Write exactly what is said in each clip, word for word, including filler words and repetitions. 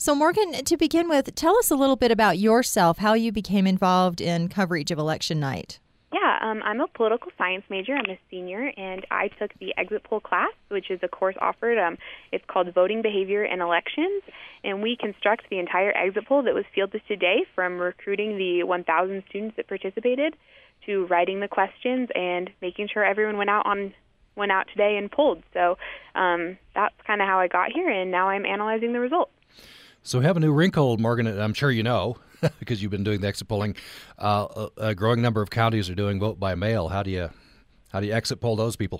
So, Morgan, to begin with, tell us a little bit about yourself, how you became involved in coverage of election night. Yeah, um, I'm a political science major. I'm a senior, and I took the exit poll class, which is a course offered. Um, it's called Voting Behavior in Elections, and we construct the entire exit poll that was fielded today, from recruiting the one thousand students that participated to writing the questions and making sure everyone went out on went out today and polled. So um, that's kind of how I got here, and now I'm analyzing the results. So we have a new wrinkle, Morgan, and I'm sure you know, because you've been doing the exit polling. Uh, a, a growing number of counties are doing vote by mail. How do you how do you exit poll those people?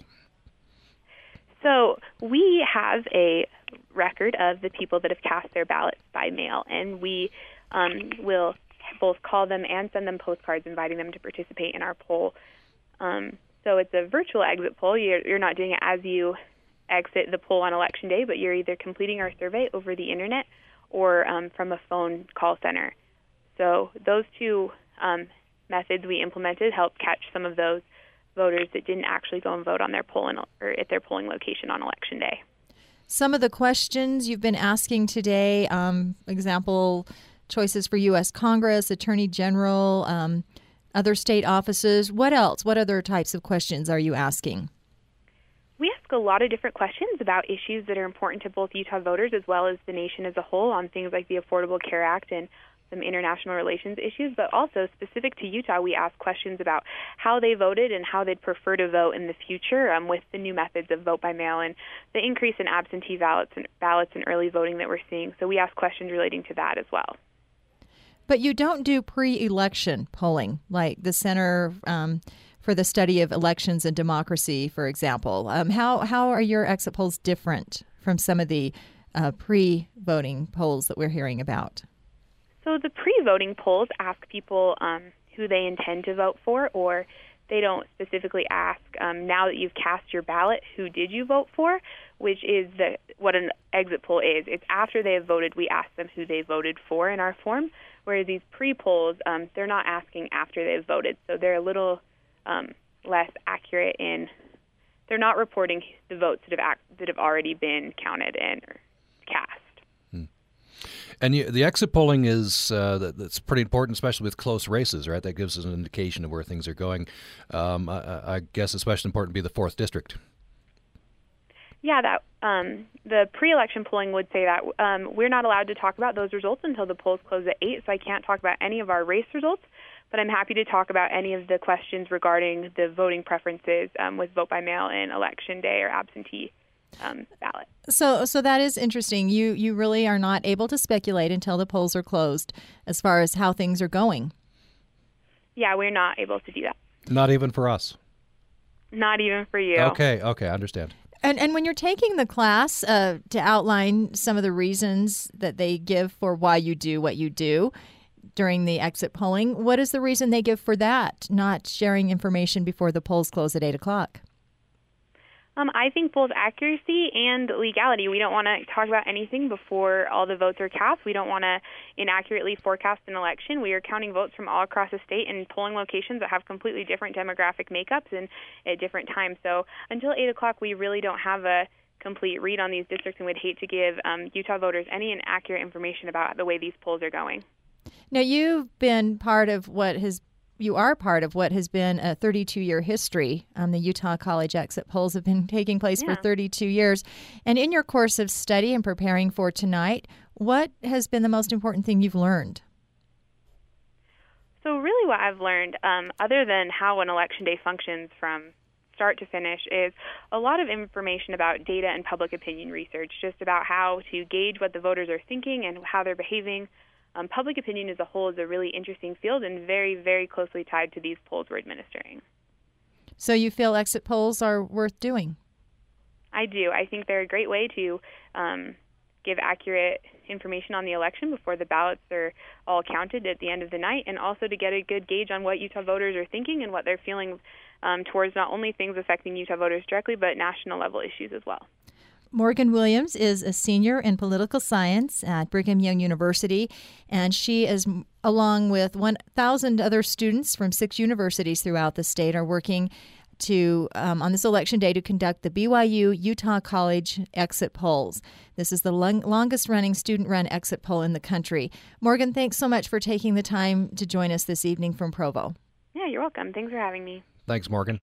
So we have a record of the people that have cast their ballots by mail, and we um, will both call them and send them postcards inviting them to participate in our poll. Um, so it's a virtual exit poll. You're, you're not doing it as you exit the poll on Election Day, but you're either completing our survey over the internet or um, from a phone call center. So those two um, methods we implemented helped catch some of those voters that didn't actually go and vote on their poll in, or at their polling location on Election Day. Some of the questions you've been asking today, um, example, choices for U S Congress, Attorney General, um, other state offices. What else? What other types of questions are you asking? We ask a lot of different questions about issues that are important to both Utah voters as well as the nation as a whole, on things like the Affordable Care Act and some international relations issues, but also specific to Utah, we ask questions about how they voted and how they'd prefer to vote in the future um, with the new methods of vote by mail and the increase in absentee ballots and ballots and early voting that we're seeing. So we ask questions relating to that as well. But you don't do pre-election polling like the Center um, for the Study of Elections and Democracy, for example. Um, how how are your exit polls different from some of the uh, pre-voting polls that we're hearing about? So the pre-voting polls ask people um, who they intend to vote for, or they don't specifically ask, um, now that you've cast your ballot, who did you vote for, which is the what an exit poll is. It's after they have voted, we ask them who they voted for in our form, whereas these pre-polls, um, they're not asking after they've voted, so they're a little um, less accurate in, they're not reporting the votes that have, act, that have already been counted and or cast. And you, the exit polling is uh, that, that's pretty important, especially with close races, right? That gives us an indication of where things are going. Um, I, I guess especially important to be the fourth district. Yeah, that um, the pre-election polling would say that um, we're not allowed to talk about those results until the polls close at eight, so I can't talk about any of our race results, but I'm happy to talk about any of the questions regarding the voting preferences um, with vote by mail and Election Day or absentee Um, ballot. So so that is interesting. You you really are not able to speculate until the polls are closed as far as how things are going. Yeah, we're not able to do that. Not even for us? Not even for you. Okay, okay, I understand. And and when you're taking the class uh, to outline some of the reasons that they give for why you do what you do during the exit polling, what is the reason they give for that, not sharing information before the polls close at eight o'clock? Um, I think both accuracy and legality. We don't want to talk about anything before all the votes are cast. We don't want to inaccurately forecast an election. We are counting votes from all across the state in polling locations that have completely different demographic makeups and at different times. So until eight o'clock, we really don't have a complete read on these districts and would hate to give um, Utah voters any inaccurate information about the way these polls are going. Now, you've been part of what has You are part of what has been a thirty-two-year history. Um, the Utah College exit polls have been taking place yeah. for thirty-two years. And in your course of study and preparing for tonight, what has been the most important thing you've learned? So really what I've learned, um, other than how an election day functions from start to finish, is a lot of information about data and public opinion research, just about how to gauge what the voters are thinking and how they're behaving. Um, public opinion as a whole is a really interesting field and very, very closely tied to these polls we're administering. So you feel exit polls are worth doing? I do. I think they're a great way to um, give accurate information on the election before the ballots are all counted at the end of the night, and also to get a good gauge on what Utah voters are thinking and what they're feeling um, towards not only things affecting Utah voters directly, but national level issues as well. Morgan Williams is a senior in political science at Brigham Young University, and she is, along with one thousand other students from six universities throughout the state, are working to um, on this election day to conduct the B Y U Utah College exit polls. This is the long, longest running student run exit poll in the country. Morgan, thanks so much for taking the time to join us this evening from Provo. Yeah, you're welcome. Thanks for having me. Thanks, Morgan.